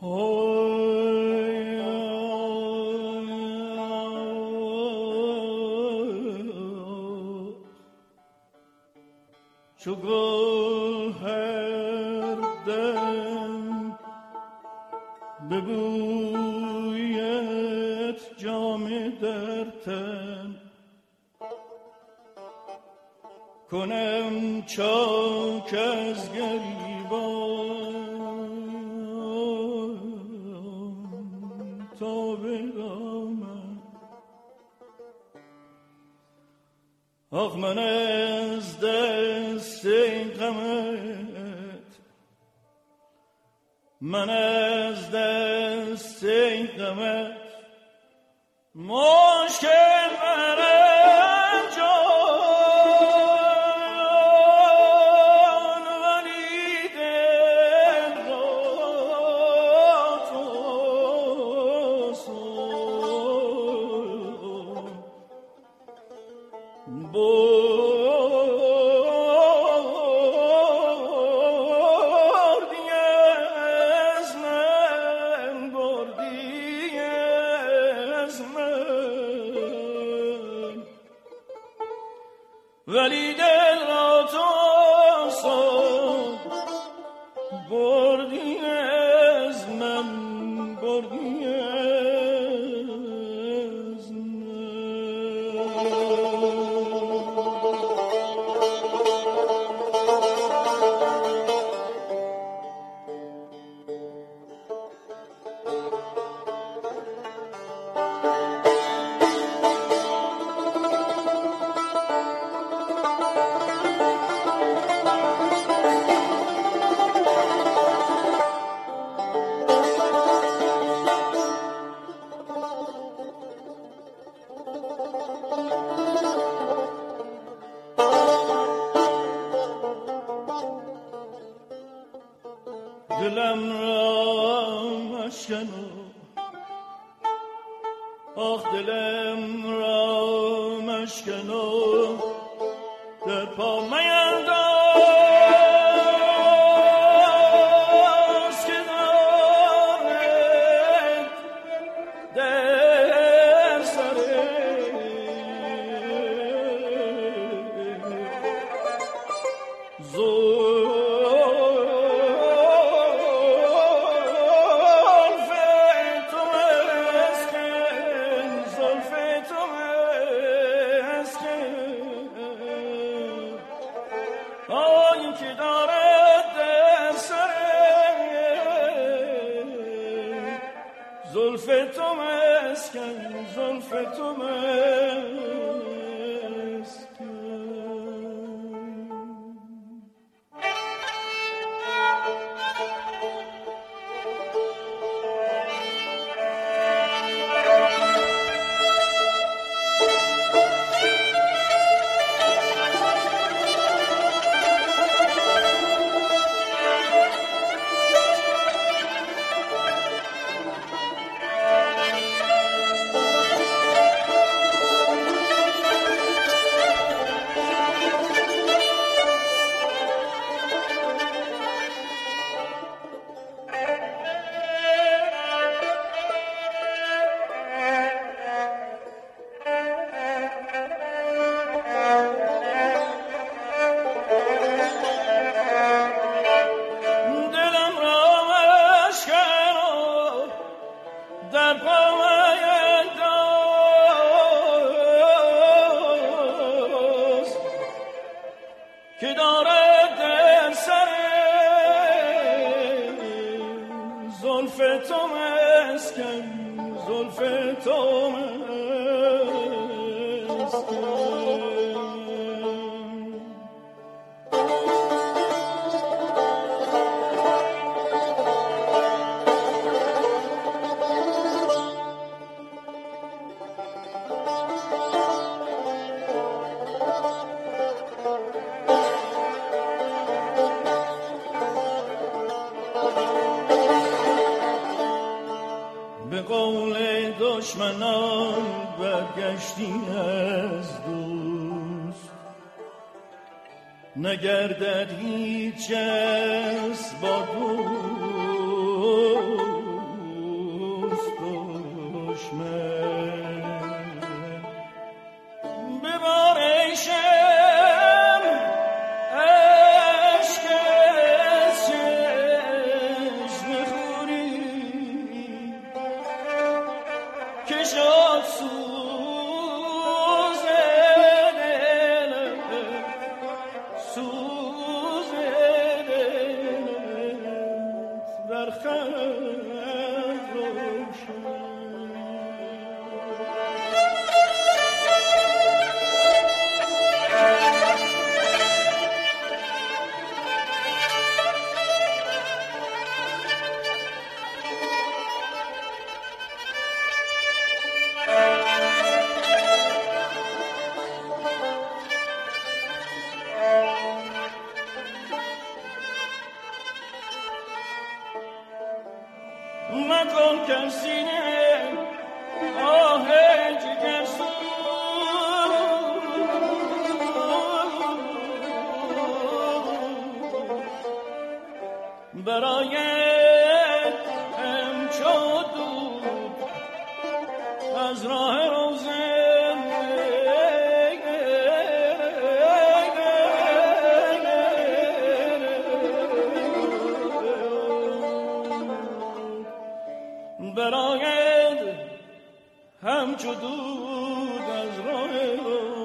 چو گوهر دم ببوید جام در تن کنم چاک از گریبان تا برامم. آخ من از دست غمت، من از دست غمت مشکل برم جان، ولی دل را تو ولی دل را تو بردی از من، بردی از دلم را مشکنو، آخ دلم را مشکنو، در پا مینداز که دارد در سره زلف تو مسکن، زلف تو مسکن. که دارد در سر زلف تو مسکن، زلف تو مسکن. به قول دشمنان برگشتی از دوست، نگردد هیچ کس با دوست. که شد سوز دل در خلق روشن. مکن کسینه آه جگر برای همچو دود از راه روزن براید همچو دود از راه